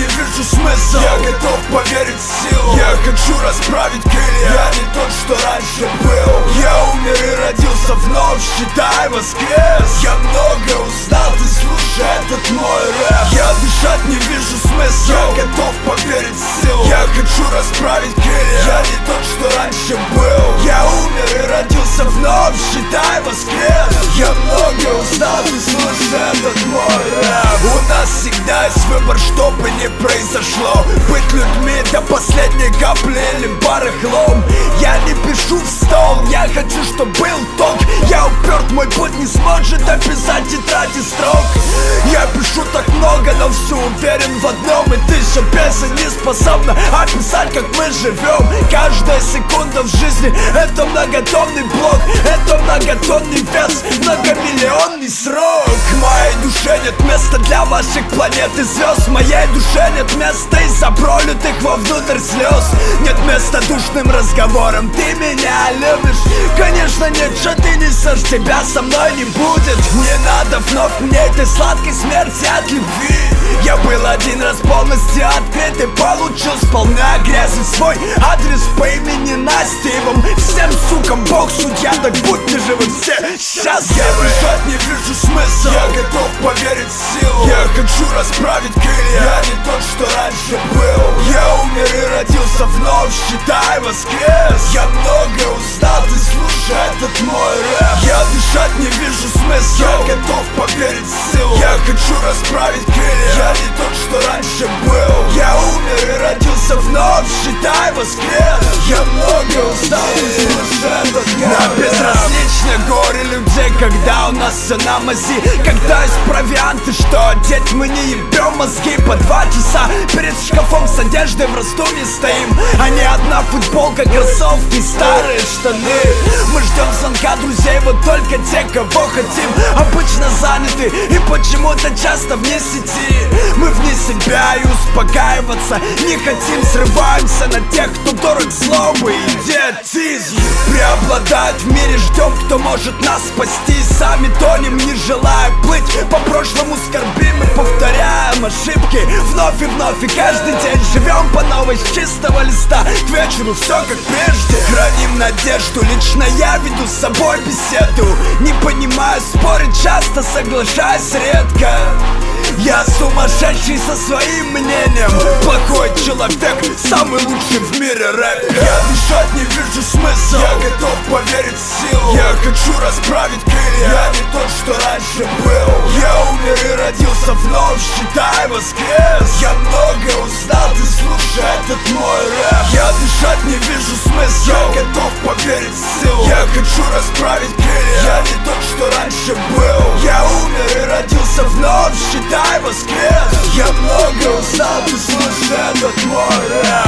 не вижу смысла. Я готов поверить в силу. Я хочу расправить крылья. Я не тот, что раньше был. Я умер и родился вновь, считай, воскрес. Я много узнал, ты слушай этот мой рэп. Я дышать не вижу смысла. Я готов поверить в силу. Я хочу расправить крылья. Я не тот, что раньше был. Я умер и родился вновь, считай, воскрес. Я много узнал, ты слушай этот мой рэп. У нас всегда есть выбор, что бы ни произошло. Быть людьми до последней капли или барахлом. Я не пишу в стол, я хочу, чтоб был толк. Я уперт, мой путь не сможет описать тетради строк. Я пишу так много, но все уверен в одном. И тысяча песен не способна описать, как мы живем. Каждая секунда в жизни — это многотонный блок. Это многотонный вес, многомиллионный срок. В моей душе нет места для ваших планет и звезд. В моей душе нет места из-за пролитых вовнутрь слез. Нет места душным разговорам. Ты меня любишь? Конечно нет, что ты несешь, тебя со мной не будет. Не надо вновь мне этой сладкой смерти от любви. Я был один раз полностью открыт и получил сполна грязи свой адрес по имени Настя. И вам всем, сукам, Бог судья, так будьте живы все счастливы. Я дышать не вижу смысла. Я готов поверить в силу. Я хочу расправить крылья. Я не тот, что раньше был. Я умер и родился вновь, считай, воскрес. Я много узнал, ты слушай этот мой рэп. Я дышать не вижу смысла. Я готов поверить в силу. Я хочу расправить крылья. Я не тот, что раньше был. Я умер и родился вновь, считай, воскрес. Я много узнал, ты слушай этот мой рэп. На безразличное горе людей, когда у нас все на мази. Когда есть провианты, что одеть, мы не ебем мозги. По 2 часа перед шкафом с одеждой в Ростове стоим. А не одна футболка, кроссовки, старые штаны. Мы ждем звонка друзей, вот только те, кого хотим. Обычно заняты и почему-то часто вне сети. Мы вне себя и успокаиваться не хотим. Срываемся на тех, кто дорог злобы и идиотизм. Преобладает в мире, ждем, кто может нас спасти. Сами тонем, не желая плыть. По прошлому скорбим и повторяем ошибки вновь и вновь. И каждый день живем по новой с чистого листа. К вечеру все как прежде. Храним надежду, лично я веду с собой беседу. Не понимаю, спорить часто, соглашаюсь редко. Я сумасшедший со своим мнением. Плохой человек, самый лучший в мире рэпер. Я дышать не вижу смысла. Я готов поверить в силу. Я хочу расправить крылья. Я не тот, что раньше был. Я умер и родился вновь, считай, воскрес. Я много узнал, ты слушай этот мой рэп. Я дышать не вижу смысла. Я готов поверить в силу. Я хочу расправить крылья. Я не тот, что раньше был. Я умер и родился вновь, считай, воскрес. Я много узнал, ты слушай этот мой рэп.